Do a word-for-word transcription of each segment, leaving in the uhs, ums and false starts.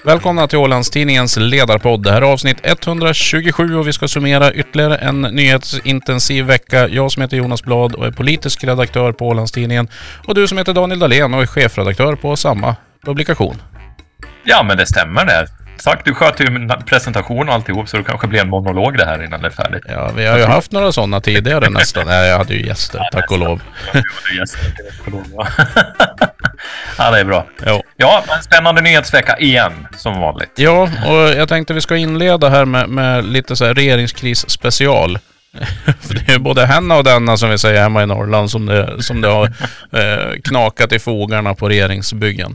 Välkomna till Ålandstidningens ledarpodd. Det här är avsnitt etthundratjugosju och vi ska summera ytterligare en nyhetsintensiv vecka. Jag som heter Jonas Blad och är politisk redaktör på Ålandstidningen. Och du som heter Daniel Dahlén och är chefredaktör på samma publikation. Ja, men det stämmer det. Sagt, du sköter ju presentation och alltihop, så det kanske blir en monolog det här innan det är färdigt. Ja, vi har ju haft några sådana tidigare nästan. Nej, jag hade ju gäster, ja, tack och lov. Jag hade gäster, tack och lov. Ja. Ja, det är bra. Jo. Ja, men spännande nyhetsvecka igen, som vanligt. Ja, och jag tänkte vi ska inleda här med, med lite så här regeringskris special. För det är både henne och denna, som vi säger hemma i Norrland, som det, som det har eh, knakat i fogarna på regeringsbyggen.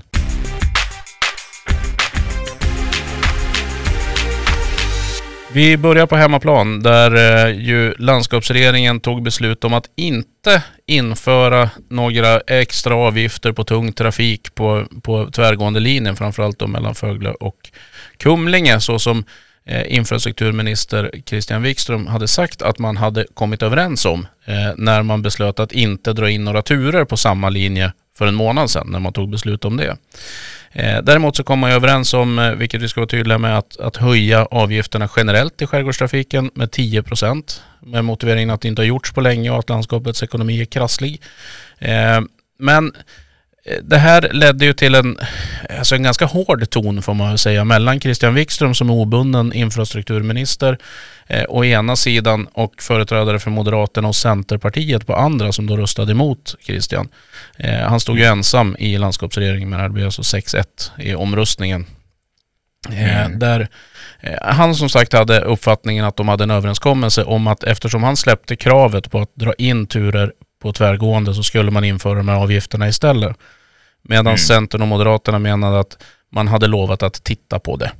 Vi börjar på hemmaplan där eh, ju landskapsregeringen tog beslut om att inte införa några extra avgifter på tung trafik på, på tvärgående linjen, framförallt då mellan Fögle och Kumlinge, så som eh, infrastrukturminister Christian Wikström hade sagt att man hade kommit överens om eh, när man beslöt att inte dra in några turer på samma linje för en månad sedan när man tog beslut om det. Eh, däremot så kom man överens om, eh, vilket vi ska vara tydliga med, att, att höja avgifterna generellt i skärgårdstrafiken med tio procent med motiveringen att det inte har gjorts på länge och att landskapets ekonomi är krasslig. Eh, men det här ledde ju till en, alltså en ganska hård ton, får man säga, mellan Christian Wikström som är obunden infrastrukturminister eh, å ena sidan och företrädare för Moderaterna och Centerpartiet på andra, som då röstade emot Christian. Eh, han stod ju ensam i landskapsregeringen, men det blev alltså sex ett i omröstningen. Eh, mm. Där eh, han som sagt hade uppfattningen att de hade en överenskommelse om att eftersom han släppte kravet på att dra in turer på tvärgående så skulle man införa de här avgifterna istället. Medan mm. Centern och Moderaterna menade att man hade lovat att titta på det.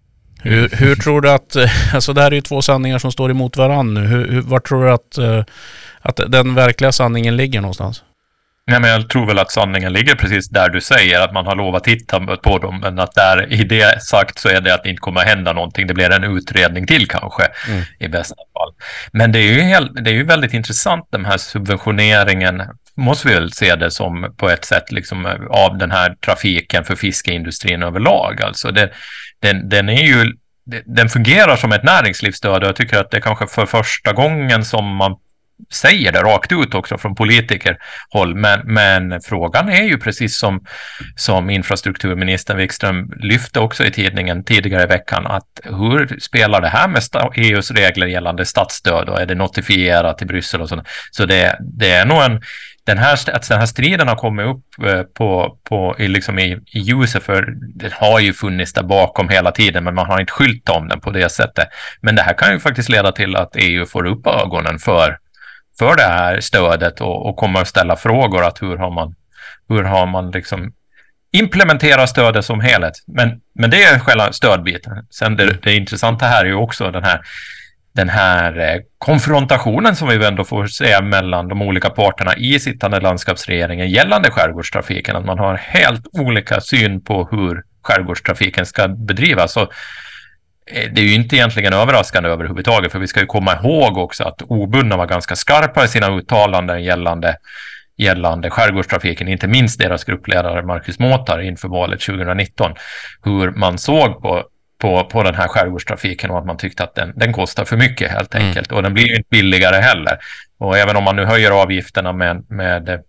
Hur, hur tror du att, alltså det här är ju två sanningar som står emot varandra nu. Hur, hur, var tror du att, att den verkliga sanningen ligger någonstans? Nej, men jag tror väl att sanningen ligger precis där du säger, att man har lovat att titta på dem, men att där i det sagt så är det att det inte kommer att hända någonting. Det blir en utredning till kanske mm. i bästa fall. Men det är ju, helt, det är ju väldigt intressant, den här subventioneringen, måste vi väl se det som på ett sätt liksom, av den här trafiken för fiskeindustrin överlag. Alltså det, den, den är ju, den fungerar som ett näringslivsstöd, och jag tycker att det kanske för första gången som man säger det rakt ut också från politikerhåll, men, men frågan är ju precis som, som infrastrukturministern Wikström lyfte också i tidningen tidigare i veckan, att hur spelar det här med E U:s regler gällande statsstöd, och är det notifierat till Bryssel och sånt. Så det, det är nog en Den här, att den här striden har kommit upp på, på, liksom i, i ljuset, för det har ju funnits där bakom hela tiden, men man har inte skyltat om den på det sättet. Men det här kan ju faktiskt leda till att E U får upp ögonen för, för det här stödet och, och kommer att ställa frågor att hur har man, hur har man liksom implementerat stödet som helhet. Men, men det är själva stödbiten. Sen det, det intressanta här är ju också den här den här konfrontationen som vi ändå får se mellan de olika parterna i sittande landskapsregeringen gällande skärgårdstrafiken, att man har helt olika syn på hur skärgårdstrafiken ska bedrivas. Så det är ju inte egentligen överraskande överhuvudtaget, för vi ska ju komma ihåg också att obundna var ganska skarpa i sina uttalanden gällande, gällande skärgårdstrafiken, inte minst deras gruppledare Marcus Måtar inför valet tjugonitton, hur man såg på På, på den här skärgårdstrafiken och att man tyckte att den, den kostar för mycket helt enkelt. Mm. Och den blir ju inte billigare heller. Och även om man nu höjer avgifterna med, med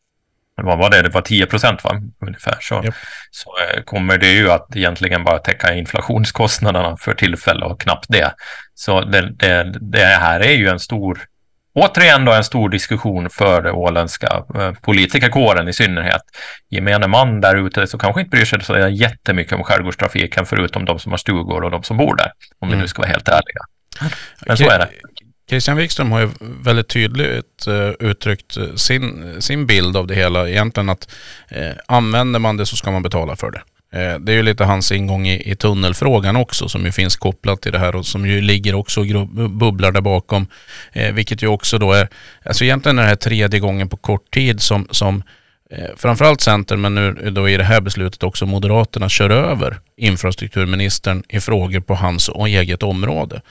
vad var det? Det var tio procent va? Ungefär. Så, yep. så kommer det ju att egentligen bara täcka inflationskostnaderna för tillfälle och knappt det. Så det, det, det här är ju en stor, återigen då en stor diskussion för det åländska eh, politikerkåren i synnerhet. Gemene man där ute så kanske inte bryr sig så jättemycket om skärgårdstrafiken, förutom de som har stugor och de som bor där, om mm. vi nu ska vara helt ärliga. Men så är det. Christian Wikström har ju väldigt tydligt uh, uttryckt sin, sin bild av det hela, egentligen att uh, använder man det så ska man betala för det. Det är ju lite hans ingång i, i tunnelfrågan också, som ju finns kopplat till det här och som ju ligger också och bubblar där bakom, eh, vilket ju också då är, alltså egentligen är det här tredje gången på kort tid som, som eh, framförallt Centern, men nu då i det här beslutet också Moderaterna kör över infrastrukturministern i frågor på hans och eget område.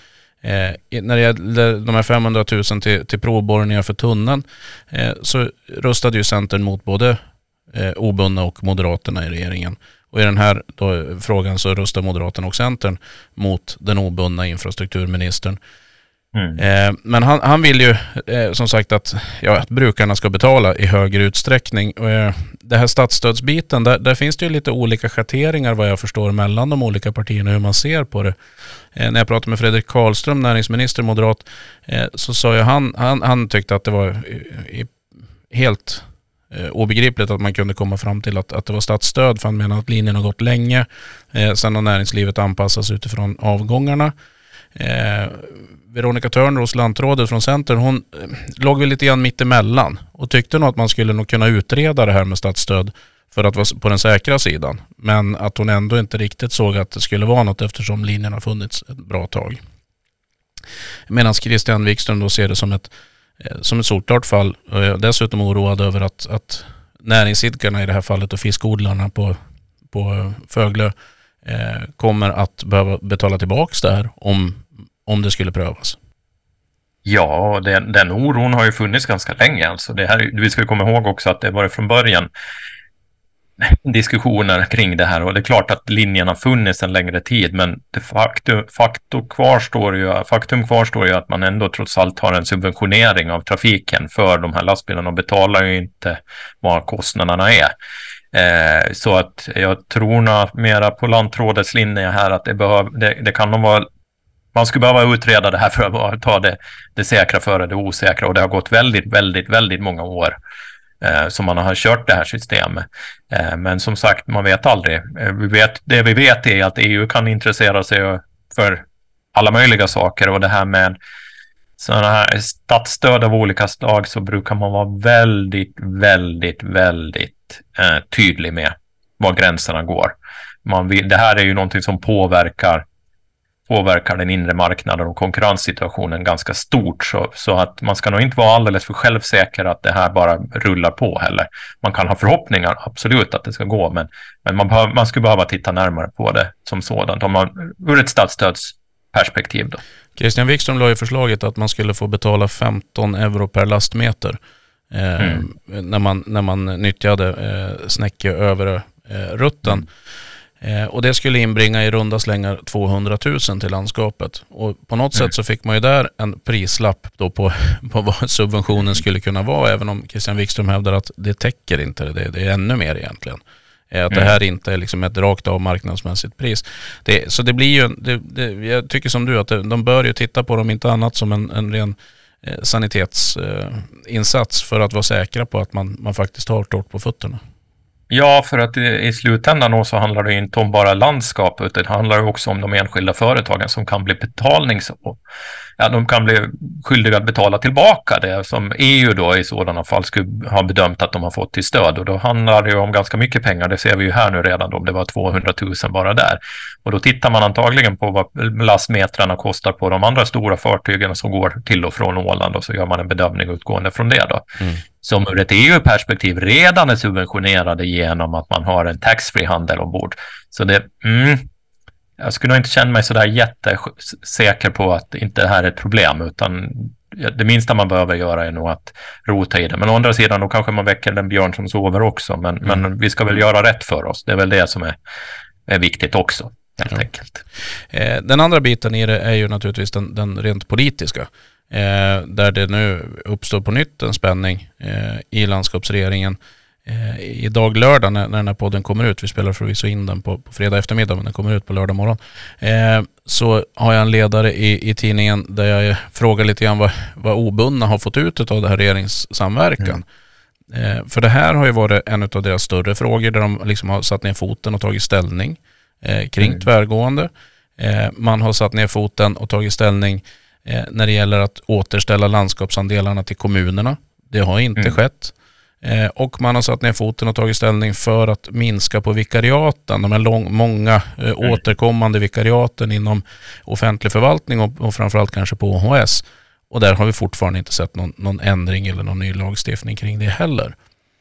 Eh, när det gäller de här femhundratusen till, till provborrningar för tunneln eh, så röstade ju Centern mot både eh, obundna och Moderaterna i regeringen. Och i den här då, frågan så röstar Moderaterna och Centern mot den obundna infrastrukturministern. Mm. Eh, men han, han vill ju eh, som sagt att, ja, att brukarna ska betala i högre utsträckning. Och, eh, det här statsstödsbiten, där, där finns det ju lite olika schatteringar vad jag förstår mellan de olika partierna hur man ser på det. Eh, när jag pratade med Fredrik Karlström, näringsminister moderat, eh, så sa ju han, han, han tyckte att det var i, i, helt eh, obegripligt att man kunde komma fram till att, att det var statsstöd, för han menar att linjen har gått länge. Eh, sen har näringslivet anpassats utifrån avgångarna. Eh, Veronica Törner hos Lantrådet från Centern, hon eh, låg väl lite grann mitt emellan och tyckte nog att man skulle nog kunna utreda det här med statsstöd för att vara på den säkra sidan, men att hon ändå inte riktigt såg att det skulle vara något eftersom linjen har funnits ett bra tag. Medan Christian Wikström då ser det som ett, eh, som ett solklart fall, och är dessutom oroad över att, att näringsidkarna i det här fallet och fiskodlarna på, på Föglö eh, kommer att behöva betala tillbaka det här om om det skulle prövas. Ja, den, den oron har ju funnits ganska länge. Alltså det här, vi ska komma ihåg också att det var från början diskussioner kring det här, och det är klart att linjen har funnits en längre tid, men det faktum, faktum, kvarstår ju, faktum kvarstår ju att man ändå trots allt har en subventionering av trafiken för de här lastbilarna och betalar ju inte vad kostnaderna är. Eh, så att jag tror nog mera på Lantrådets linje här att det, behöv, det, det kan nog vara, man skulle behöva utreda det här för att ta det, det säkra före det osäkra, och det har gått väldigt, väldigt, väldigt många år eh, som man har kört det här systemet. Eh, men som sagt, man vet aldrig. Eh, vi vet, det vi vet är att E U kan intressera sig för alla möjliga saker, och det här med sådana här statsstöd av olika slag så brukar man vara väldigt, väldigt, väldigt eh, tydlig med var gränserna går. Man vill, det här är ju någonting som påverkar påverkar den inre marknaden och konkurrenssituationen ganska stort, så, så att man ska nog inte vara alldeles för självsäker att det här bara rullar på heller. Man kan ha förhoppningar, absolut, att det ska gå, men, men man, behöv, man skulle behöva titta närmare på det som sådant, om man, ur ett statsstödsperspektiv då. Christian Wikström la ju förslaget att man skulle få betala femton euro per lastmeter eh, mm. när, man, när man nyttjade eh, Snäcke övre eh, rutten. Mm. Eh, och det skulle inbringa i runda slängar tvåhundratusen till landskapet. Och på något mm. sätt så fick man ju där en prislapp då på, på vad subventionen skulle kunna vara, även om Christian Wikström hävdar att det täcker inte det, det är ännu mer egentligen. Eh, att mm. det här inte är liksom ett rakt av marknadsmässigt pris. Det, så det blir ju, det, det, jag tycker som du att det, de bör ju titta på dem inte annat som en, en ren eh, sanitetsinsats eh, för att vara säkra på att man, man faktiskt har torrt på fötterna. Ja, för att i slutändan så handlar det inte om bara landskap, utan det handlar också om de enskilda företagen som kan bli betalnings... Ja, de kan bli skyldiga att betala tillbaka det som E U då i sådana fall skulle ha bedömt att de har fått till stöd. Och då handlar det ju om ganska mycket pengar. Det ser vi ju här nu redan då, om det var tvåhundratusen bara där. Och då tittar man antagligen på vad lastmetrarna kostar på de andra stora fartygen som går till och från Åland, och så gör man en bedömning utgående från det då. Mm. Som ur ett E U-perspektiv redan är subventionerade genom att man har en taxfree-handel ombord. Så det... Mm, jag skulle nog inte känna mig så där jättesäker på att inte det här är ett problem, utan det minsta man behöver göra är nog att rota i det. Men å andra sidan, då kanske man väcker den björn som sover också. Men, mm. men vi ska väl göra rätt för oss. Det är väl det som är, är viktigt också, helt ja. enkelt. Eh, den andra biten i det är ju naturligtvis den, den rent politiska. Eh, där det nu uppstår på nytt en spänning eh, i landskapsregeringen. Eh, idag lördag när, när den här podden kommer ut, vi spelar förvisso in den på, på fredag eftermiddag, men den kommer ut på lördag morgon, eh, så har jag en ledare i, i tidningen där jag frågar lite grann vad, vad obundna har fått ut av det här regeringssamverkan. Mm. Eh, för det här har ju varit en av deras större frågor där de liksom har satt ner foten och tagit ställning eh, kring mm. tvärgående. Eh, man har satt ner foten och tagit ställning eh, när det gäller att återställa landskapsandelarna till kommunerna. Det har inte mm. skett. Eh, och man har satt ner foten och tagit ställning för att minska på vikariaten, de här lång, många eh, mm. återkommande vikariaten inom offentlig förvaltning och, och framförallt kanske på O H S. Och där har vi fortfarande inte sett någon, någon ändring eller någon ny lagstiftning kring det heller.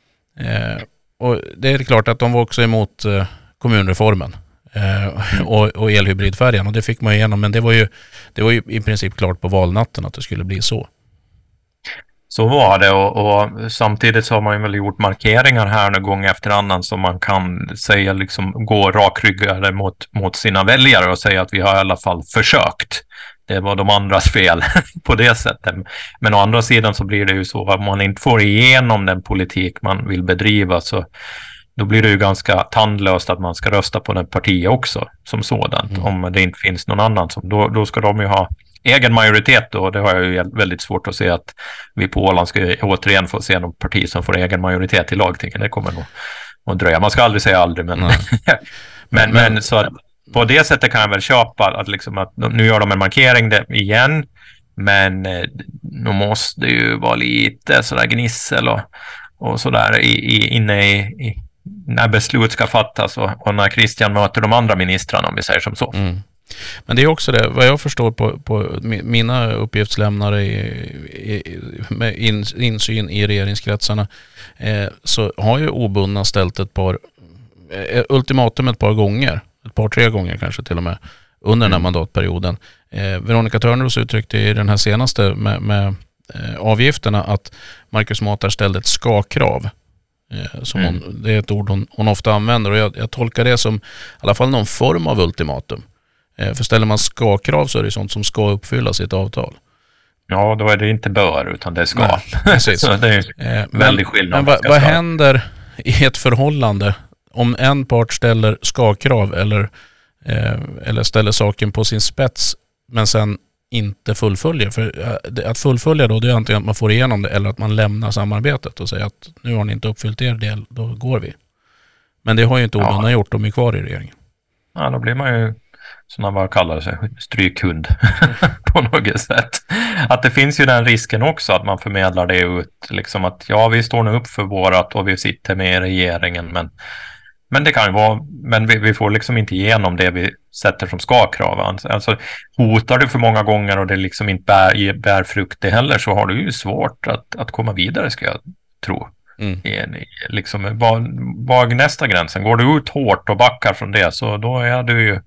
Eh, och det är klart att de var också emot eh, kommunreformen eh, mm. och, och elhybridfärjan, och det fick man igenom, men det var ju, det var ju i princip klart på valnatten att det skulle bli så. Så var det och, och samtidigt så har man ju väl gjort markeringar här nu gång efter annan som man kan säga liksom gå rakryggade mot, mot sina väljare och säga att vi har i alla fall försökt. Det var de andras fel på det sättet. Men å andra sidan så blir det ju så att man inte får igenom den politik man vill bedriva, så då blir det ju ganska tandlöst att man ska rösta på den partiet också som sådant. Mm. Om det inte finns någon annan som, då, då ska de ju ha egen majoritet då. Det har jag ju väldigt svårt att se att vi på Åland ska återigen få se någon parti som får egen majoritet i lagtinget. Det kommer nog att dröja. Man ska aldrig säga aldrig, men, men, men, men så att på det sättet kan jag väl köpa att, liksom att nu gör de en markering igen, men nu måste det ju vara lite sådär gnissel och, och sådär i, i, inne i, i när beslut ska fattas och, och när Christian möter de andra ministrarna, om vi säger som så. Mm. Men det är också det, vad jag förstår på, på mina uppgiftslämnare i, i, med in, insyn i regeringskretsarna, eh, så har ju obundna ställt ett par eh, ultimatum ett par gånger, ett par tre gånger kanske till och med under mm. den här mandatperioden. Eh, Veronica Törnros uttryckte i den här senaste med, med eh, avgifterna att Marcus Matar ställde ett ska-krav. Eh, som mm. hon, det är ett ord hon, hon ofta använder, och jag, jag tolkar det som i alla fall någon form av ultimatum. För ställer man ska-krav så är det sånt som ska uppfyllas i ett avtal. Ja, då är det inte bör utan det ska. Nej, precis. Så det är eh, väldigt skillnad. Men vad, vad händer i ett förhållande om en part ställer ska-krav eller, eh, eller ställer saken på sin spets men sen inte fullföljer? För att fullfölja då, det är antingen att man får igenom det eller att man lämnar samarbetet och säger att nu har ni inte uppfyllt er del, då går vi. Men det har ju inte obundna ja. gjort, de är kvar i regeringen. Ja, då blir man ju som man kallar sig, strykhund på något sätt. Att det finns ju den risken också att man förmedlar det ut, liksom att ja, vi står nu upp för vårat och vi sitter med i regeringen, men, men det kan ju vara, men vi, vi får liksom inte igenom det vi sätter som ska-krav. Alltså hotar du för många gånger och det liksom inte bär, bär frukt det heller, så har du ju svårt att, att komma vidare, ska jag tro. Mm. I, i, liksom, var nästa gränsen. Går du ut hårt och backar från det, så då är du ju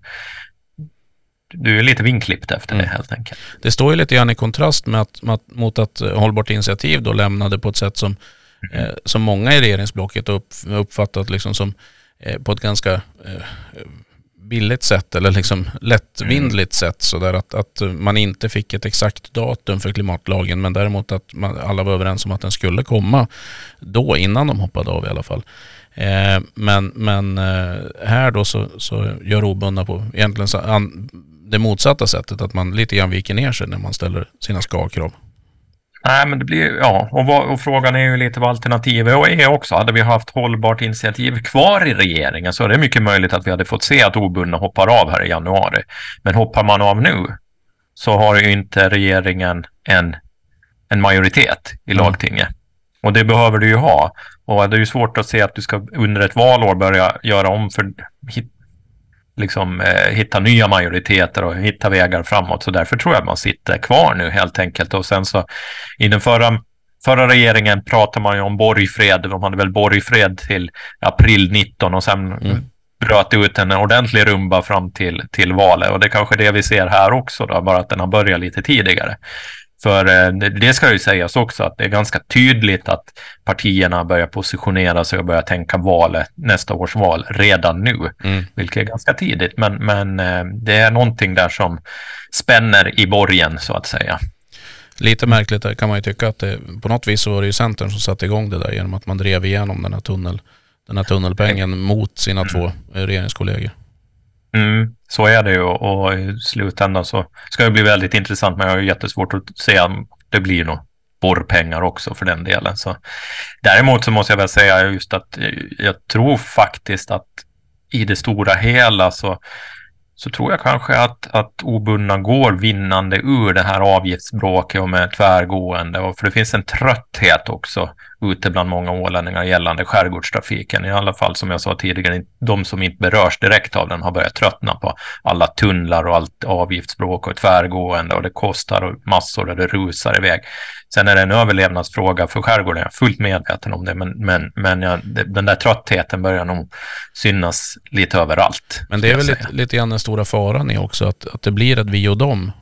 Du är lite vinklippt efter mm. det helt enkelt. Det står ju lite grann i kontrast med att, med, mot att Hållbart initiativ då lämnade på ett sätt som, mm. eh, som många i regeringsblocket upp, uppfattat liksom som eh, på ett ganska eh, billigt sätt eller liksom lättvindligt mm. sätt, så där att, att man inte fick ett exakt datum för klimatlagen, men däremot att man, alla var överens om att den skulle komma då, innan de hoppade av i alla fall. Eh, men men eh, här då så, så gör obundna på egentligen så, an, det motsatta sättet, att man lite grann viker ner sig när man ställer sina ska-krav. Nej, men det blir, ja, och, vad, och frågan är ju lite vad alternativet är också. Hade vi haft Hållbart initiativ kvar i regeringen så är det mycket möjligt att vi hade fått se att obundna hoppar av här i januari. Men hoppar man av nu så har ju inte regeringen en, en majoritet i mm. lagtinget. Och det behöver du ju ha. Och det är ju svårt att se att du ska under ett valår börja göra om för liksom eh, hitta nya majoriteter och hitta vägar framåt. Så därför tror jag att man sitter kvar nu helt enkelt. Och sen så i den förra, förra regeringen pratade man ju om borgfred. De hade väl borgfred till april nitton och sen mm. bröt ut en ordentlig rumba fram till, till valet. Och det är kanske det vi ser här också då, bara att den har börjat lite tidigare. För eh, det ska ju sägas också att det är ganska tydligt att partierna börjar positionera sig och börjar tänka valet, nästa års val redan nu. Mm. Vilket är ganska tidigt. Men, men eh, det är någonting där som spänner i borgen så att säga. Lite märkligt där kan man ju tycka att det, på något vis så var det ju Centern som satte igång det där genom att man drev igenom den här, tunnel, den här tunnelpengen mm. mot sina mm. två regeringskollegor. Mm, så är det ju, och i slutändan så ska det bli väldigt intressant, men jag har jättesvårt att se om det blir något borrpengar också för den delen. Så däremot så måste jag väl säga just att jag tror faktiskt att i det stora hela så, så tror jag kanske att, att obundna går vinnande ur det här avgiftsbråket och med tvärgående, och för det finns en trötthet också ute bland många ålänningar gällande skärgårdstrafiken. I alla fall som jag sa tidigare, de som inte berörs direkt av den har börjat tröttna på alla tunnlar och allt avgiftsbråk och tvärgående, och det kostar och massor och det rusar iväg. Sen är det en överlevnadsfråga för skärgården, jag är fullt medveten om det, men, men, men ja, den där tröttheten börjar nog synas lite överallt. Men det är väl lite, lite grann den stora faran är också att, att det blir ett vi och dem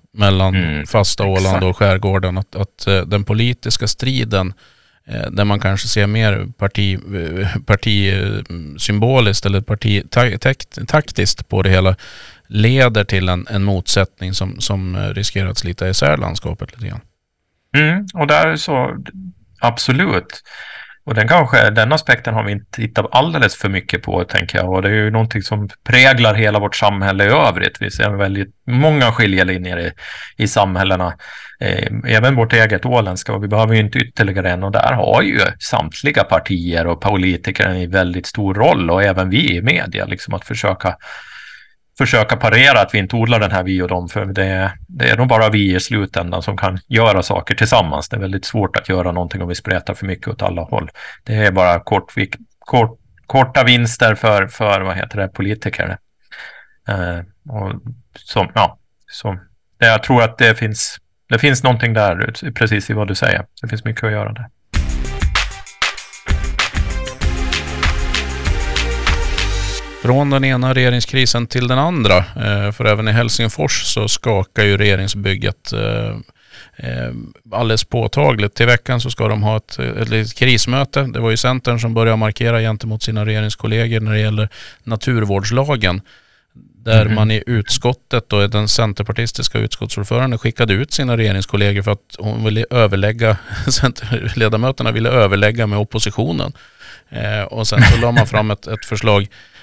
mellan Mm, fasta Åland exakt. och skärgården. Att, att eh, den politiska striden, eh, där man kanske ser mer parti, eh, partisymboliskt eller partitaktiskt på det hela, leder till en, en motsättning som, som riskerar att slita isär landskapet lite grann. Mm, och där så absolut. Och den kanske, den aspekten har vi inte tittat alldeles för mycket på, tänker jag. Och det är ju någonting som präglar hela vårt samhälle i övrigt. Vi ser väldigt många skiljelinjer i, i samhällena. Eh, även vårt eget åländska, och vi behöver ju inte ytterligare en. Och där har ju samtliga partier och politiker en väldigt stor roll, och även vi i media, liksom att försöka försöka parera att vi inte odlar den här vi och dem, för det, det är nog bara vi i slutändan som kan göra saker tillsammans. Det är väldigt svårt att göra någonting om vi spretar för mycket åt alla håll. Det är bara kort, kort, korta vinster för, för vad heter det, politiker. Eh, och som, ja, som, det, jag tror att det finns, det finns någonting där, precis i vad du säger. Det finns mycket att göra där. Från den ena regeringskrisen till den andra, för även i Helsingfors så skakar ju regeringsbygget alldeles påtagligt. Till veckan så ska de ha ett, ett litet krismöte. Det var ju Centern som började markera gentemot sina regeringskollegor när det gäller naturvårdslagen. Där mm. man i utskottet och den centerpartistiska utskottsordföranden skickade ut sina regeringskollegor för att hon ville överlägga, ledamöterna ville överlägga med oppositionen. Och sen så la man fram ett, ett förslag.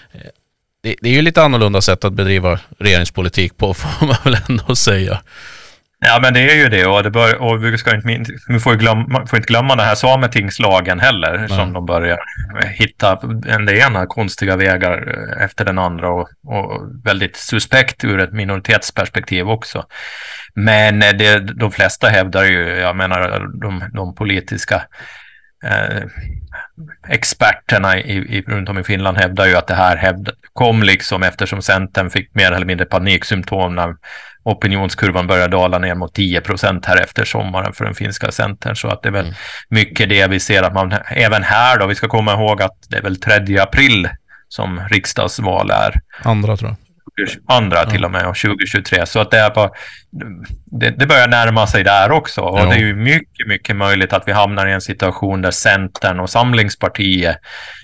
Det, det är ju lite annorlunda sätt att bedriva regeringspolitik på, får man väl ändå säga. Ja, men det är ju det, och, det bör, och vi, ska inte, vi får, glömma, får inte glömma den här sametingslagen heller. Nej. Som de börjar hitta en det ena konstiga vägar efter den andra, och, och väldigt suspekt ur ett minoritetsperspektiv också. Men det, de flesta hävdar ju, jag menar de, de politiska eh, experterna i, i, runt om i Finland hävdar ju att det här hävd, kom liksom eftersom Centern fick mer eller mindre paniksymptom när opinionskurvan började dala ner mot tio procent här efter sommaren för den finska Centern. Så att det är väl mm. mycket det vi ser att man även här då, vi ska komma ihåg att det är väl tredje april som riksdagsval är. Andra tror jag. Andra till och med, och tjugo tjugotre. Så att det är bara, det, det börjar närma sig där också. Och ja. Det är ju mycket, mycket möjligt att vi hamnar i en situation där Centern och Samlingspartiet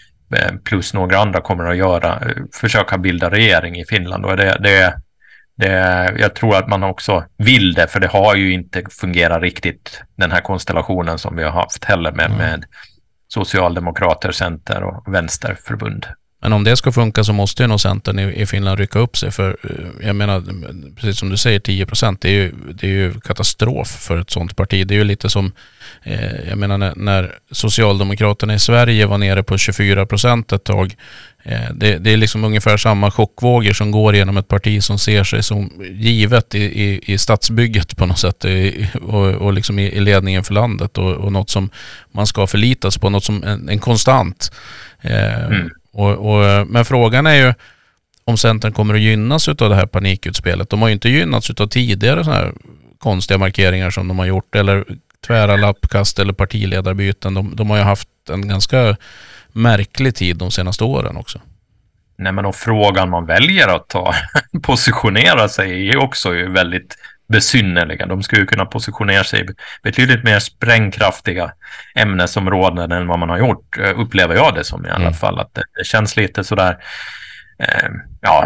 plus några andra kommer att göra, försöka bilda regering i Finland. Och det, det, det, jag tror att man också vill det, för det har ju inte fungerat riktigt, den här konstellationen som vi har haft heller med, mm. med Socialdemokrater, Center och Vänsterförbund. Men om det ska funka så måste ju nog Centern i, i Finland rycka upp sig, för jag menar, precis som du säger, tio procent, det är ju, det är ju katastrof för ett sånt parti. Det är ju lite som, eh, jag menar när, när Socialdemokraterna i Sverige var nere på tjugofyra procent ett tag. Eh, det, det är liksom ungefär samma chockvågor som går genom ett parti som ser sig som givet i, i, i statsbygget på något sätt, i, och, och liksom i, i ledningen för landet, och, och något som man ska förlitas på, något som en, en konstant. Eh, mm. Och, och, men frågan är ju om Centern kommer att gynnas av det här panikutspelet. De har ju inte gynnats av tidigare såna här konstiga markeringar som de har gjort, eller tvära lappkast eller partiledarbyten. De, de har ju haft en ganska märklig tid de senaste åren också. Nej, men och frågan man väljer att ta positionera sig är också ju väldigt besynnerliga. De skulle kunna positionera sig betydligt mer sprängkraftiga ämnesområden än vad man har gjort, upplever jag det som i alla mm. fall. Att det, det känns lite sådär, eh, ja,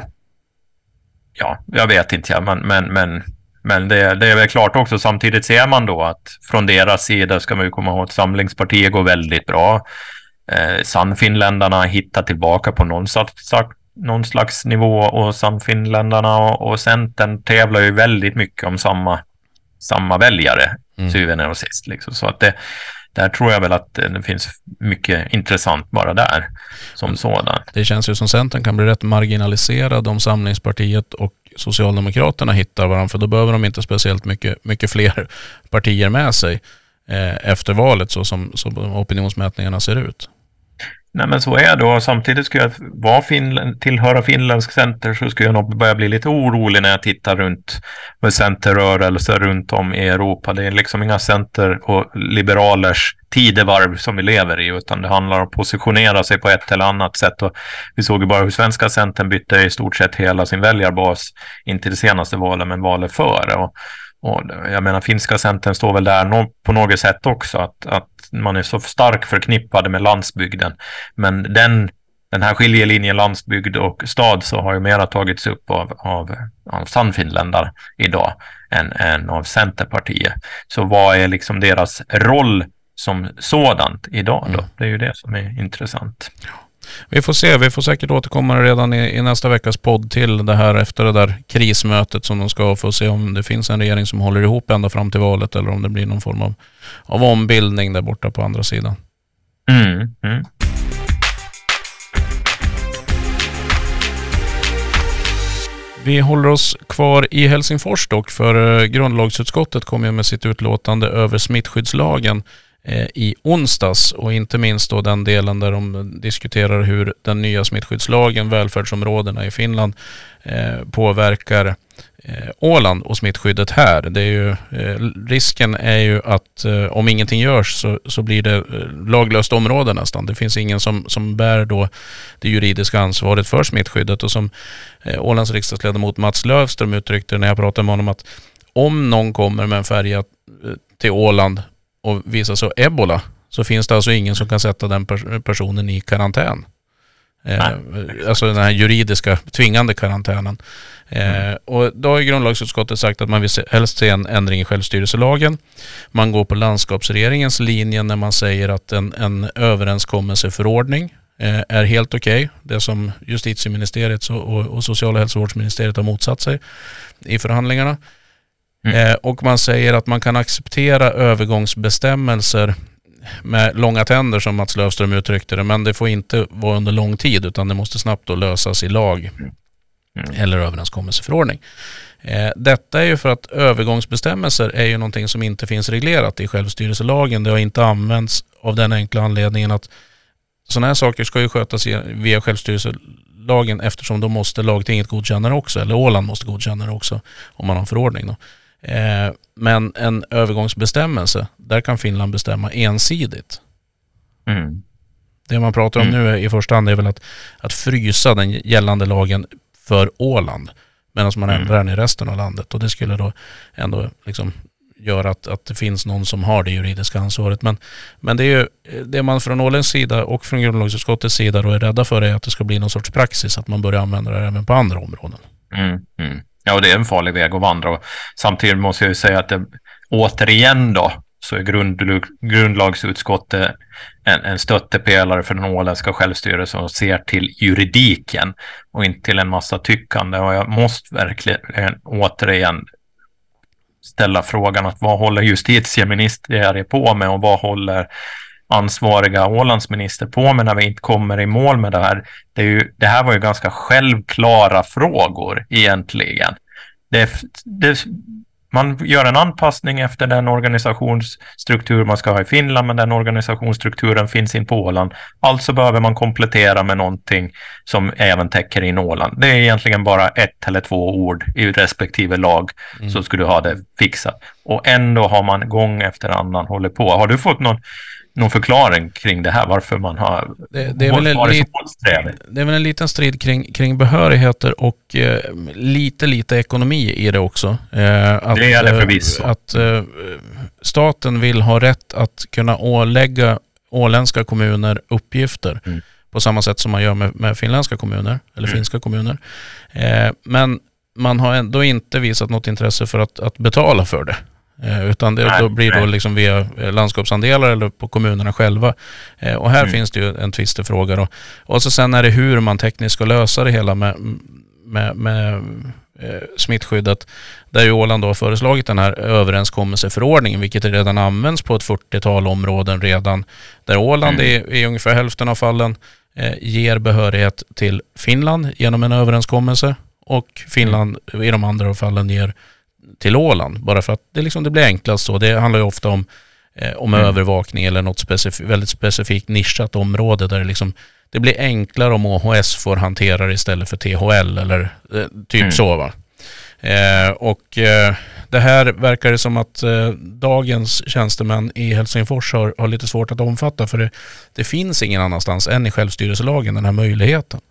ja, jag vet inte, ja, men, men, men, men det, det är väl klart också, samtidigt ser man då att från deras sida ska man ju komma ihåg att Samlingspartiet går väldigt bra. Eh, Sannfinländarna hittar tillbaka på någon slags någon slags nivå, och Sannfinländarna och, och Centern tävlar ju väldigt mycket om samma, samma väljare mm. syvende och sist. Liksom. Så att det, där tror jag väl att det finns mycket intressant bara där som mm. sådan. Det känns ju som Centern kan bli rätt marginaliserad om Samlingspartiet och Socialdemokraterna hittar varandra, för då behöver de inte speciellt mycket, mycket fler partier med sig eh, efter valet, så som, som opinionsmätningarna ser ut. Nej, men så är det, och samtidigt skulle jag vara Finland, tillhöra Finländsk Center, så skulle jag nog börja bli lite orolig när jag tittar runt med centerrörelser runt om i Europa. Det är liksom inga center och liberalers tidevarv som vi lever i, utan det handlar om att positionera sig på ett eller annat sätt. Och vi såg ju bara hur svenska Centern bytte i stort sett hela sin väljarbas, inte det senaste valet men valet före. Och Och jag menar, finska Centern står väl där no- på något sätt också, att, att man är så starkt förknippad med landsbygden. Men den, den här skiljelinjen landsbygd och stad så har ju mera tagits upp av, av, av sannfinländare idag än, än av Centerpartiet. Så vad är liksom deras roll som sådant idag då? Det är ju det som är intressant. Vi får se, vi får säkert återkomma redan i, i nästa veckas podd till det här efter det där krismötet som de ska ha, för att se om det finns en regering som håller ihop ända fram till valet eller om det blir någon form av, av ombildning där borta på andra sidan. Mm, mm. Vi håller oss kvar i Helsingfors dock, för grundlagsutskottet kom ju med sitt utlåtande över smittskyddslagen i onsdags, och inte minst då den delen där de diskuterar hur den nya smittskyddslagen, välfärdsområdena i Finland, eh, påverkar eh, Åland och smittskyddet här. Det är ju, eh, risken är ju att eh, om ingenting görs så, så blir det eh, laglöst område nästan. Det finns ingen som, som bär då det juridiska ansvaret för smittskyddet, och som eh, Ålands riksdagsledamot Mats Löfström uttryckte när jag pratade med honom, att om någon kommer med en färja eh, till Åland och visar sig ebola, så finns det alltså ingen som kan sätta den pers- personen i karantän. Eh, alltså den här juridiska tvingande karantänen. Eh, mm. Och då har grundlagsutskottet sagt att man vill se, helst se en ändring i självstyrelselagen. Man går på landskapsregeringens linje när man säger att en, en överenskommelseförordning eh, är helt okej. Okay. Det som justitieministeriet och, och, och social- och hälsovårdsministeriet har motsatt sig i förhandlingarna. Mm. Eh, och man säger att man kan acceptera övergångsbestämmelser med långa tänder, som Mats Löfström uttryckte det, men det får inte vara under lång tid, utan det måste snabbt då lösas i lag mm. eller överenskommelseförordning. Eh, detta är ju för att övergångsbestämmelser är ju någonting som inte finns reglerat i självstyrelselagen. Det har inte använts av den enkla anledningen att sådana här saker ska ju skötas via självstyrelselagen, eftersom då måste lagtinget godkänna det också, eller Åland måste godkänna det också om man har en förordning då. Eh, men en övergångsbestämmelse, där kan Finland bestämma ensidigt. Mm. Det man pratar om mm. nu är, i första hand är väl att, att frysa den gällande lagen för Åland, medan man mm. ändrar den i resten av landet, och det skulle då ändå liksom göra att, att det finns någon som har det juridiska ansvaret. Men, men det är ju det man från Ålands sida och från grundlagsutskottets sida då är rädda för, är att det ska bli någon sorts praxis, att man börjar använda det även på andra områden. Mm. Mm. Ja, och det är en farlig väg att vandra. Och samtidigt måste jag ju säga att det, återigen då, så är grund, grundlagsutskottet en, en stöttepelare för den åländska självstyrelsen och ser till juridiken och inte till en massa tyckande. Och jag måste verkligen återigen ställa frågan att vad håller justitieministerier på med, och vad håller ansvariga Ålandsminister på med när vi inte kommer i mål med det här? Det, är ju, det här var ju ganska självklara frågor egentligen. Det, det, man gör en anpassning efter den organisationsstruktur man ska ha i Finland, men den organisationsstrukturen finns in på Åland. Alltså behöver man komplettera med någonting som även täcker in Åland. Det är egentligen bara ett eller två ord i respektive lag mm. så skulle du ha det fixat. Och ändå har man gång efter annan hållit på. Har du fått någon någon förklaring kring det här, varför man har det, det, är väl en lit, det är väl en liten strid kring, kring behörigheter och eh, lite lite ekonomi i det också. Eh, att, det är det förvisso. Eh, att eh, staten vill ha rätt att kunna ålägga åländska kommuner uppgifter mm. på samma sätt som man gör med, med finländska kommuner eller mm. finska kommuner. Eh, men man har ändå inte visat något intresse för att, att betala för det. Eh, utan det nej, då blir nej. då liksom via landskapsandelar eller på kommunerna själva. Eh, och här mm. finns det ju en tvistefråga då. Och så sen är det hur man tekniskt ska lösa det hela med, med, med eh, smittskyddet. Där ju Åland då har föreslagit den här överenskommelseförordningen, vilket redan används på ett fyrtiotal områden redan. Där Åland mm. i, i ungefär hälften av fallen eh, ger behörighet till Finland genom en överenskommelse, och Finland mm. i de andra fallen ger till Åland, bara för att det, liksom, det blir enklast så. Det handlar ju ofta om, eh, om mm. övervakning eller något specif- väldigt specifikt nischat område där det, liksom, det blir enklare om O H S får hantera det istället för T H L eller eh, typ mm. så va. Eh, och eh, det här verkar det som att eh, dagens tjänstemän i Helsingfors har, har lite svårt att omfatta, för det, det finns ingen annanstans än i självstyrelselagen den här möjligheten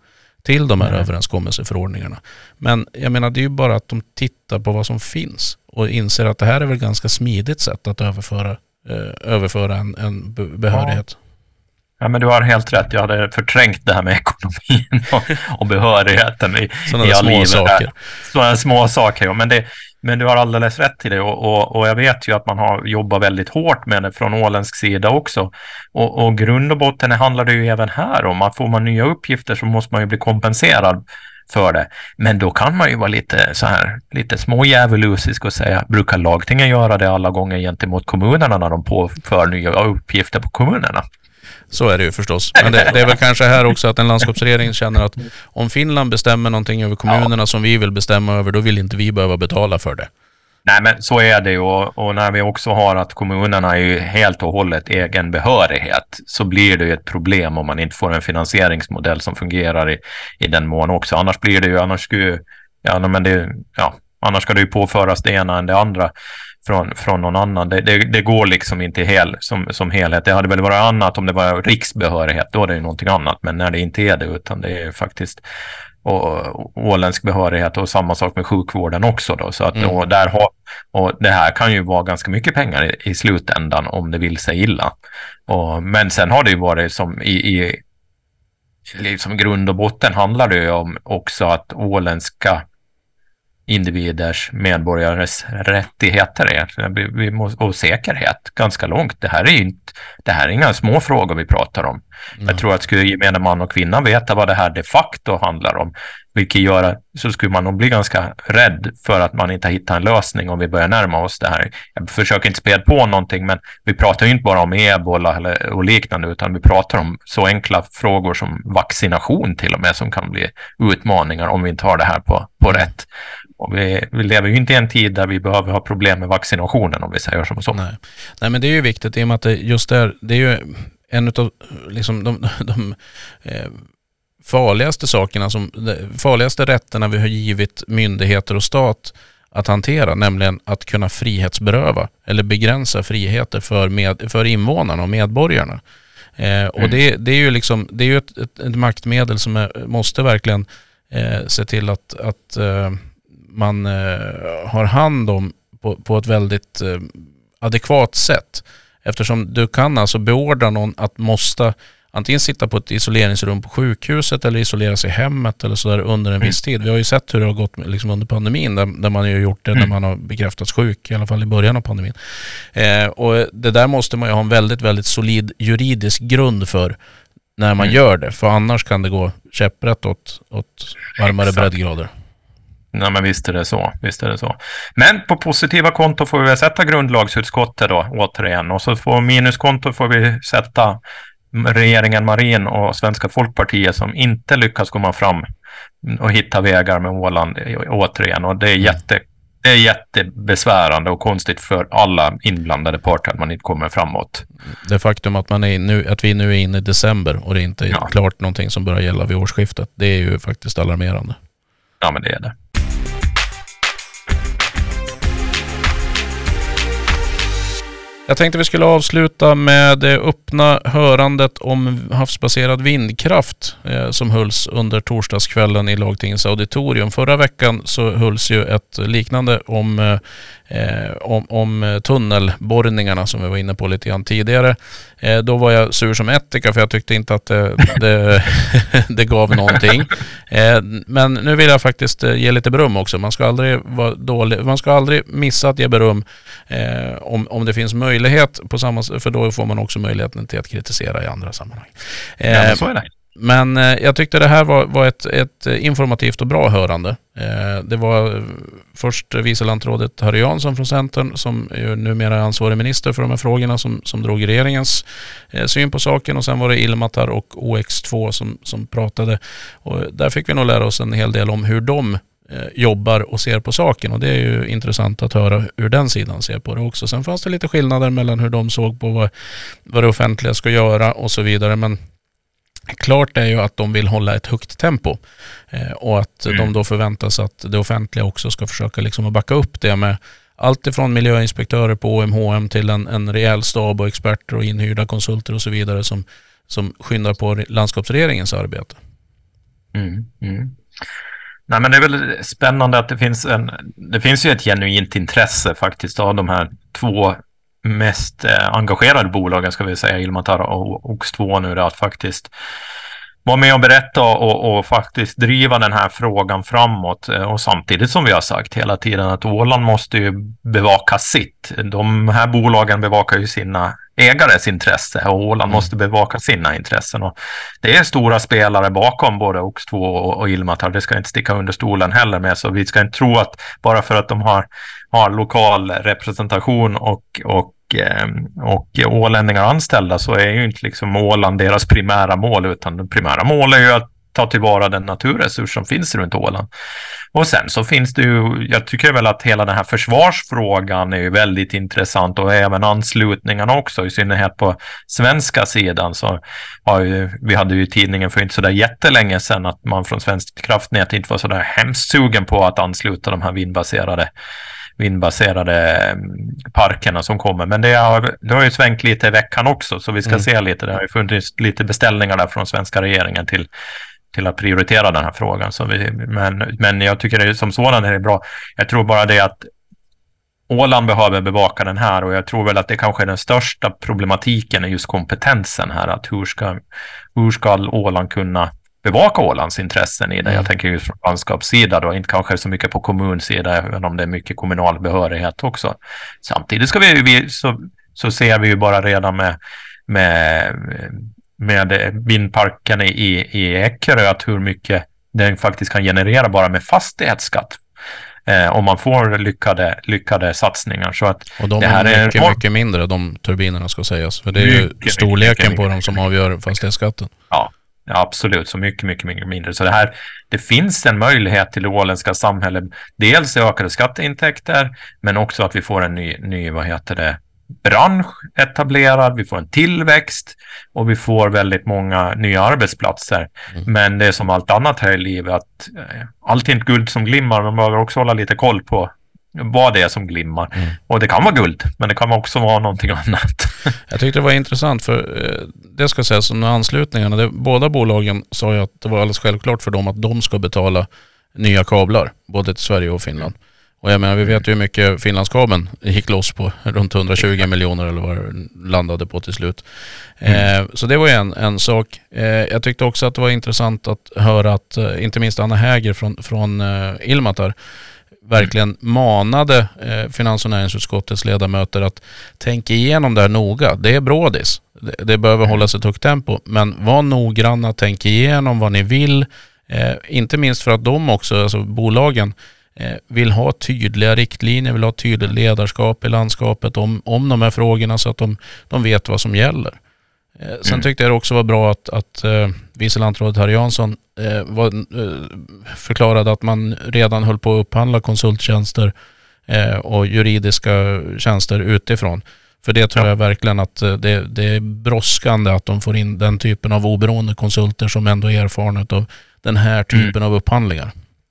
till de här Nej. överenskommelseförordningarna. Men jag menar, det är ju bara att de tittar på vad som finns och inser att det här är väl ganska smidigt sätt att överföra, eh, överföra en, en behörighet. Ja. Ja, men du har helt rätt. Jag hade förträngt det här med ekonomin och, och behörigheten i, sådana i all små livet. saker. Sådana små saker, ja. Men, det, men du har alldeles rätt i det. Och, och, och jag vet ju att man har jobbat väldigt hårt med det från åländsk sida också. Och, och grund och botten handlar det ju även här om att får man nya uppgifter så måste man ju bli kompenserad för det. Men då kan man ju vara lite så här, lite smådjävulusisk och säga, brukar lagtingen göra det alla gånger gentemot kommunerna när de påför nya uppgifter på kommunerna? Så är det ju förstås. Men det, det är väl kanske här också att en landskapsregering känner att om Finland bestämmer någonting över kommunerna ja. som vi vill bestämma över, då vill inte vi behöva betala för det. Nej, men så är det ju. Och, och när vi också har att kommunerna är ju helt och hållet egen behörighet, så blir det ju ett problem om man inte får en finansieringsmodell som fungerar i, i den mån också. Annars blir det ju, annars skulle ja, men det, ja, annars ska det ju påföras det ena än det andra från, från någon annan. Det, det, det går liksom inte hel, som, som helhet. Det hade väl varit annat om det var riksbehörighet, då är det ju någonting annat. Men när det inte är det, utan det är faktiskt och åländsk behörighet, och samma sak med sjukvården också då. Så att, mm. och där har, och det här kan ju vara ganska mycket pengar i, i slutändan om det vill sig illa. Och, men sen har det ju varit som i, i liksom grund och botten handlar det ju om också att åländska individers, medborgares rättigheter är, vi, vi måste, och säkerhet ganska långt. Det här är ju inte, det här är inga små frågor vi pratar om. Mm. Jag tror att skulle gemene man och kvinna veta vad det här de facto handlar om, vilket gör, så skulle man nog bli ganska rädd för att man inte hittar en lösning om vi börjar närma oss det här. Jag försöker inte spela på någonting, men vi pratar ju inte bara om ebola eller, och liknande, utan vi pratar om så enkla frågor som vaccination till och med, som kan bli utmaningar om vi inte har det här på, på rätt. Och vi, vi lever ju inte i en tid där vi behöver ha problem med vaccinationen, om vi säger som så. Nej, Nej men det är ju viktigt i och med att det just där, det är ju en av liksom de, de, de eh, farligaste sakerna, som, de farligaste rätterna vi har givit myndigheter och stat att hantera, nämligen att kunna frihetsberöva eller begränsa friheter för, med, för invånarna och medborgarna. Eh, och mm. det, det är ju liksom, det är ju ett, ett, ett maktmedel som är, måste verkligen eh, se till att, att eh, man eh, har hand om på, på ett väldigt eh, adekvat sätt. Eftersom du kan alltså beordra någon att måste antingen sitta på ett isoleringsrum på sjukhuset eller isolera sig i hemmet eller så där under en viss tid. Vi har ju sett hur det har gått liksom under pandemin, där, där man har gjort det när man har bekräftats sjuk, i alla fall i början av pandemin. Eh, och det där måste man ju ha en väldigt, väldigt solid juridisk grund för när man mm. gör det. För annars kan det gå käpprätt åt, åt varmare Exakt. breddgrader. Nej, men visst är det så. Visst är det så. Men på positiva konto får vi sätta grundlagsutskottet då, återigen. Och så på minuskonto får vi sätta regeringen Marin och Svenska Folkpartiet, som inte lyckas komma fram och hitta vägar med Åland återigen. Och det är, jätte, det är jättebesvärande och konstigt för alla inblandade parter att man inte kommer framåt. Det faktum att, man är nu, att vi nu är inne i december och det är inte ja. klart någonting som börjar gälla vid årsskiftet, det är ju faktiskt alarmerande. Ja, men det är det. Jag tänkte vi skulle avsluta med det öppna hörandet om havsbaserad vindkraft eh, som hölls under torsdagskvällen i Lagtingets auditorium. Förra veckan så hölls ju ett liknande om, eh, om, om tunnelborrningarna som vi var inne på lite grann tidigare. Eh, då var jag sur som ättika för jag tyckte inte att det, det, det gav någonting. Eh, men nu vill jag faktiskt ge lite beröm också. Man ska aldrig vara dålig, man ska aldrig missa att ge beröm eh, om, om det finns möjlighet möjlighet på samma, för då får man också möjligheten till att kritisera i andra sammanhang. Eh, ja, men så är det. Men eh, jag tyckte det här var, var ett, ett informativt och bra hörande. Eh, det var först vice landrådet Harry Jansson från Centern, som är numera ansvarig minister för de här frågorna, som, som drog regeringens eh, syn på saken, och sen var det Ilmatar och O X två som, som pratade, och där fick vi nog lära oss en hel del om hur de jobbar och ser på saken, och det är ju intressant att höra hur den sidan ser på det också. Sen fanns det lite skillnader mellan hur de såg på vad, vad det offentliga ska göra och så vidare, men klart är ju att de vill hålla ett högt tempo eh, och att mm. de då förväntas att det offentliga också ska försöka liksom att backa upp det med allt ifrån miljöinspektörer på O M H M till en, en rejäl stab och experter och inhyrda konsulter och så vidare som, som skyndar på landskapsregeringens arbete. Mm, mm. Nej, men det är väl spännande att det finns en, det finns ju ett genuint intresse faktiskt av de här två mest eh, engagerade bolagen, ska vi säga, Ilmatar och O X två nu, att faktiskt vara med och berätta och, och faktiskt driva den här frågan framåt. Och samtidigt som vi har sagt hela tiden att Åland måste ju bevaka sitt. De här bolagen bevakar ju sina ägares intresse och Åland mm. måste bevaka sina intressen. Och det är stora spelare bakom både O X två och, och Ilmatar. Det ska inte sticka under stolen heller med. Så vi ska inte tro att bara för att de har, har lokal representation och, och och ålänningar anställda så är ju inte liksom Åland deras primära mål, utan det primära mål är ju att ta tillvara den naturresurs som finns runt Åland. Och sen så finns det ju, jag tycker väl att hela den här försvarsfrågan är ju väldigt intressant och även anslutningarna också, i synnerhet på svenska sidan så har ju, vi hade ju i tidningen för inte så där jättelänge sedan att man från Svenskt kraftnät inte var så där hemskt sugen på att ansluta de här vindbaserade vindbaserade parkerna som kommer. Men det har, det har ju svängt lite i veckan också, så vi ska mm. se lite. Det har ju funnits lite beställningar där från svenska regeringen till, till att prioritera den här frågan. Så vi, men, men jag tycker det som sådan är det bra. Jag tror bara det att Åland behöver bevaka den här, och jag tror väl att det kanske är den största problematiken är just kompetensen här. Att hur ska, hur ska Åland kunna bevaka Ålands intressen i det. Jag tänker just från landskapssida då, inte kanske så mycket på kommunsida, även om det är mycket kommunal behörighet också. Samtidigt ska vi, vi så, så ser vi ju bara redan med med, med vindparken i, i Eckerö att hur mycket den faktiskt kan generera bara med fastighetsskatt. Eh, om man får lyckade, lyckade satsningar. Så att och de det här är mycket, är mycket mindre, de turbinerna ska sägas. För det är ju mycket, storleken mycket, mycket, på dem som avgör fastighetsskatten. Ja. Ja, absolut, så mycket, mycket, mycket mindre. Så det här, det finns en möjlighet till det åländska samhället. Dels ökade skatteintäkter, men också att vi får en ny, ny vad heter det, bransch etablerad, vi får en tillväxt och vi får väldigt många nya arbetsplatser. Mm. Men det är som allt annat här i livet, att eh, allt är inte guld som glimmar. Man behöver också hålla lite koll på vad det är som glimmar. Mm. Och det kan vara guld, men det kan också vara någonting annat. Jag tyckte det var intressant, för eh, det ska sägas som anslutningarna. Det, båda bolagen sa ju att det var alldeles självklart för dem att de ska betala nya kablar, både till Sverige och Finland. Och jag menar, vi vet ju hur mycket Finlandskabeln gick loss på, runt hundratjugo miljoner eller vad det landade på till slut. Mm. Eh, så det var ju en, en sak. Eh, jag tyckte också att det var intressant att höra att eh, inte minst Anna Häger från, från eh, Ilmatar verkligen manade eh, finans- och näringsutskottets ledamöter att tänka igenom det här noga. Det är brådis. Det, det behöver mm. hållas ett högt tempo. Men var noggranna, tänk igenom vad ni vill. Eh, inte minst för att de också, alltså bolagen, eh, vill ha tydliga riktlinjer, vill ha tydligt ledarskap i landskapet om, om de här frågorna så att de, de vet vad som gäller. Eh, sen mm. tyckte jag det också var bra att, att eh, vice landrådet Harry Jansson eh, var, eh, förklarade att man redan höll på att upphandla konsulttjänster eh, och juridiska tjänster utifrån. För det tror ja. jag verkligen att det, det är brådskande att de får in den typen av oberoende konsulter som ändå är erfarna av den här typen mm. av upphandlingar.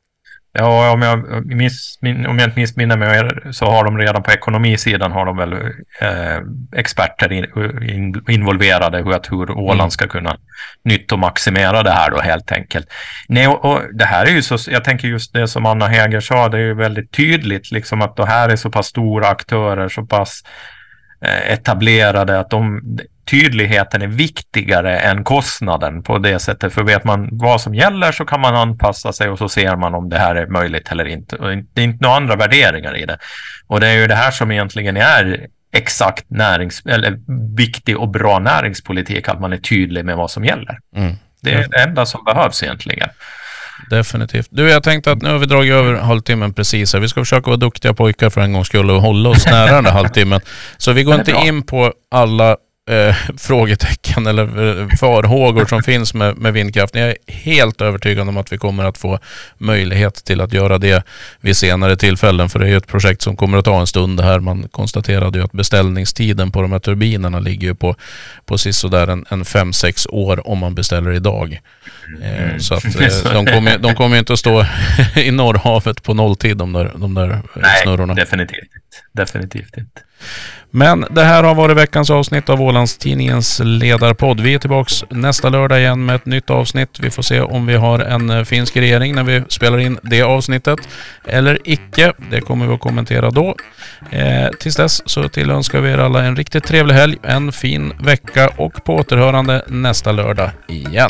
Ja, om jag, miss, min, om jag inte missminner mig så har de redan på ekonomisidan har de väl eh, experter in, in, involverade hur att hur Åland mm. ska kunna nyttomaximera det här då helt enkelt. Nej, och, och det här är ju så, jag tänker just det som Anna Häger sa, det är ju väldigt tydligt liksom att det här är så pass stora aktörer, så pass eh, etablerade att de tydligheten är viktigare än kostnaden på det sättet. För vet man vad som gäller så kan man anpassa sig och så ser man om det här är möjligt eller inte. Och det är inte några andra värderingar i det. Och det är ju det här som egentligen är exakt närings eller viktig och bra näringspolitik, att man är tydlig med vad som gäller. Mm. Det är det enda som behövs egentligen. Definitivt. Du, jag tänkte att nu har vi dragit över halvtimmen precis här. Vi ska försöka vara duktiga pojkar för en gång skulle och hålla oss nära den här halvtimmen. Så vi går inte bra. in på alla Eh, frågetecken eller eh, farhågor som finns med, med vindkraften. Jag är helt övertygad om att vi kommer att få möjlighet till att göra det vid senare tillfällen, för det är ju ett projekt som kommer att ta en stund här. Man konstaterade ju att beställningstiden på de här turbinerna ligger ju på, på sådär en, en fem sex år om man beställer idag. Eh, så att eh, de kommer de kommer ju inte att stå i Norrhavet på nolltid, de där, de där Nej, snurrorna. Definitivt. definitivt inte. Men det här har varit veckans avsnitt av Ålandstidningens ledarpodd. Vi är tillbaks nästa lördag igen med ett nytt avsnitt. Vi får se om vi har en finsk regering när vi spelar in det avsnittet eller icke. Det kommer vi att kommentera då. Eh, tills dess så tillönskar vi er alla en riktigt trevlig helg, en fin vecka och på återhörande nästa lördag igen.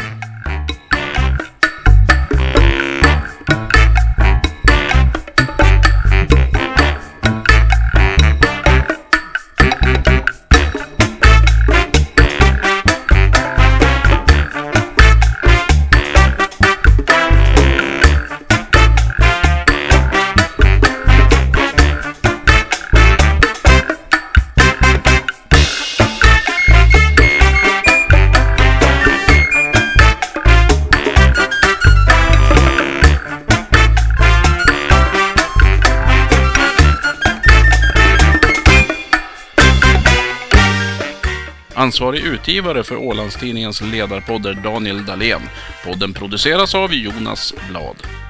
Ansvarig utgivare för Ålandstidningens ledarpodd är Daniel Dahlén. Podden produceras av Jonas Blad.